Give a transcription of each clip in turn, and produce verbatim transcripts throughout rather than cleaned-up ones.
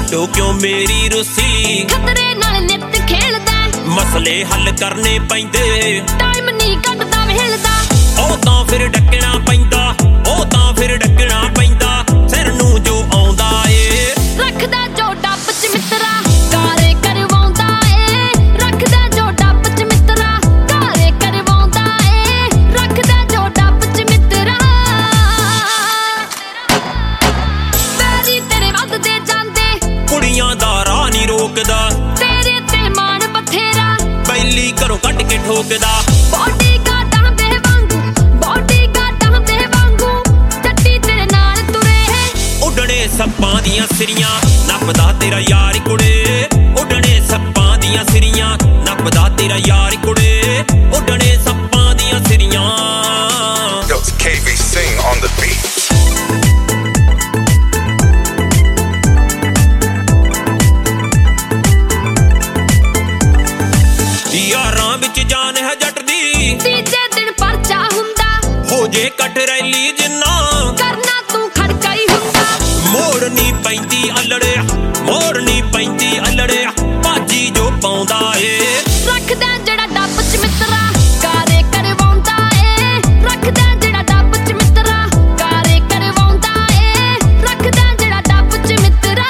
लाडो क्यों मेरी रुसी खतरे नाल नित खेलदा मसले हल करने पैंदे टाइम नहीं कटदा वेलदा ओ तां फिर डकना पैंदा ओ तां फिर डकना पैंदा सिर नूं जो आउंदा ए रखदा जो डब च मित्रा कारे करवाउंदा ए रखदा जो डब च मित्रा कारे करवाउंदा ए रखदा जो डब च मित्रा पैरी तेरे वधदे जांदे कुड़ियां दा राह नहीं रोकदा तेरे ते मान बथेरा बैली घरों कट के ठोकदा बॉडी गाडां दे वांगू बॉडी गाडां दे वांगू जट्टी तेरे नाल तुरे उडणे सप्पां दियां सिरियां नपदा तेरा यार कुड़े उडणे सप्पां दियां सिरियां नपदा तेरा यार कुड़े उडणे सप्पां दियां सिरियां Yo, it's K V Sing on the beat. यारां विच जान है जट दी तीजे दिन परचा हुंदा हो जे कट रैली जिन्ना करना तू खड़का ही हुंदा मोड़नी पैंदी अल्लड़े मोड़नी पैंदी अल्लड़े भाजी जो पाउंदा ए रखदा जेड़ा डब च मित्रा कारे करवाउंदा ए रखदा जेड़ा डब च मित्रा कारे करवाउंदा ए रखदा जेड़ा डब च मित्रा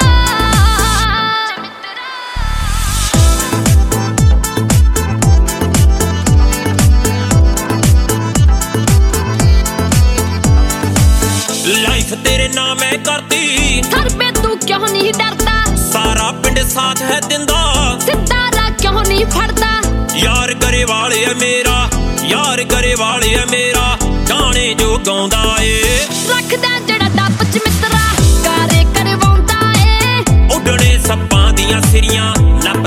लाइफ तेरे नाम है करती सर पे तू क्यों नहीं डरदा सारा पिंड साथ है दिंदा सितारा क्यों नहीं फड़दा यार करे वाले है मेरा यार करे वाले है मेरा गाने जो गाउंदा ए रखदा जेड़ा डब च मित्रा कारे करवाउंदा ए उडणे सप्पां दियां सिरियां